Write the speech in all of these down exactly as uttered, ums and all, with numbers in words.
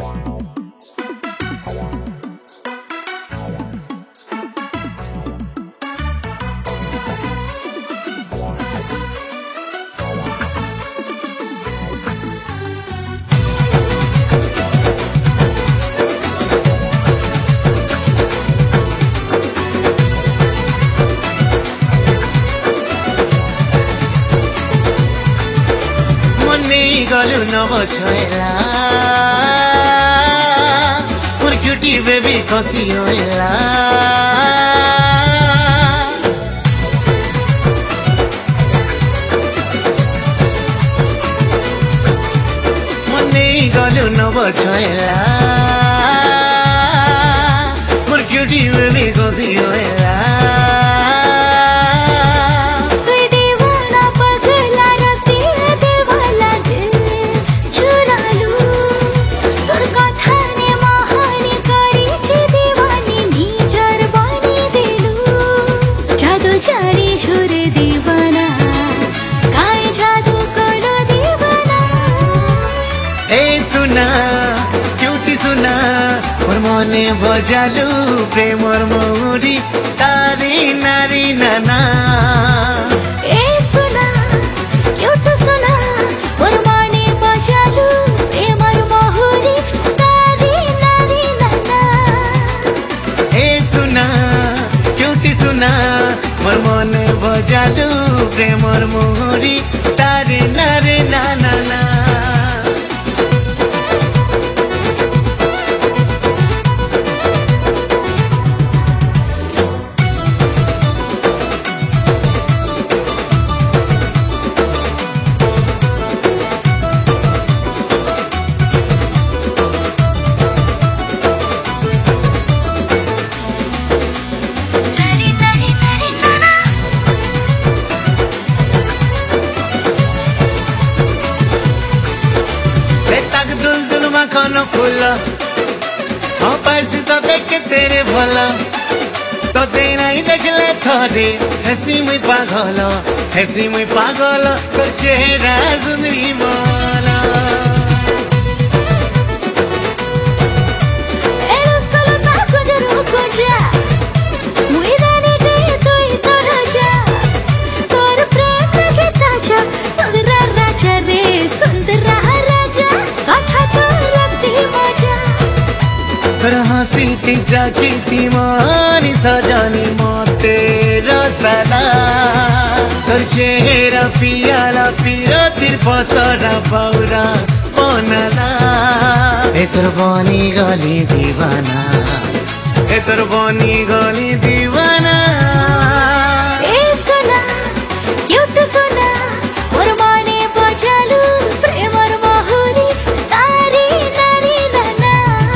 गलु नव छोइला मोर cutie baby खसी होइला मने गलु नव छोइला मोर क्यूटी बेबी खसी होइला मने बजालु प्रेमर मौरी तारी नारी नाना ए सुना क्यूट सुना मोर मने बजालु प्रेमर मौरी तारी नारी नाना ए सुना क्यूट सुना मोर मने बजालु प्रेमर मौरी तारी नारी नाना ना खाना फूला हाँ पैसे तो देख तेरे भला तो तेरा ही देख ले थोड़े हंसी मुई पागल हंसी मुई पागल कर चेहरा सुंदरी माला हंसी जाकी ती मानी सजानी मोते रसला तोर चेहरा पियाला पीरो तिर पसरा बाउरा बनला ए तोर बनी गली दीवाना ए तोर बनी गली दीवाना ए सुना क्यूट सुना मोर मने बजालु प्रेमर महुरी तारी नारी नाना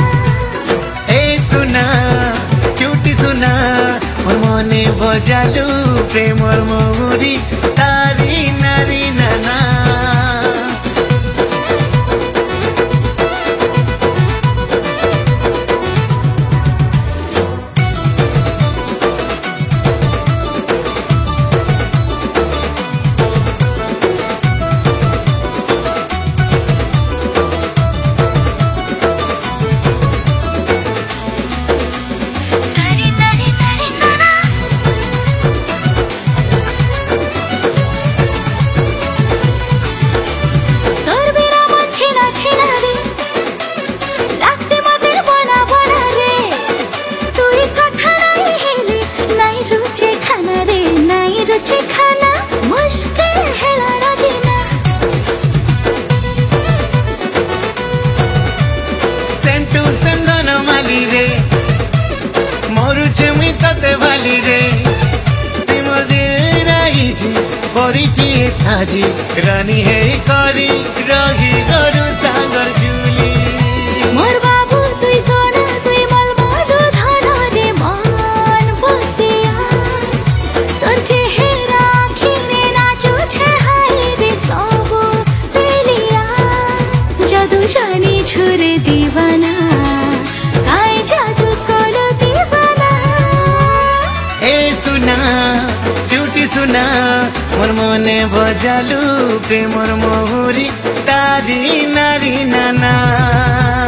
मोर मने बजालु प्रेमर मौरी तारी नारी नाना खाना मुश्किल है लाना जीना सेंटू संगन माली रे मोरू छेमी तते वाली रे तिमोर दिल राही जी परिटी साजी रानी है करी रही गरु सागर जुली मोर बाबू तुई सोना तुई मलबाडू धन रे मन बसिया तोर चेहरा खिने नाचो छे हाय रे सबो पेलिया जादू जानी छुरे दीवाना काय जादू कोलो दीवाना ए सुना क्यूटी सुना मोर मने बजालु प्रेमर महुरी तारी नारी नाना।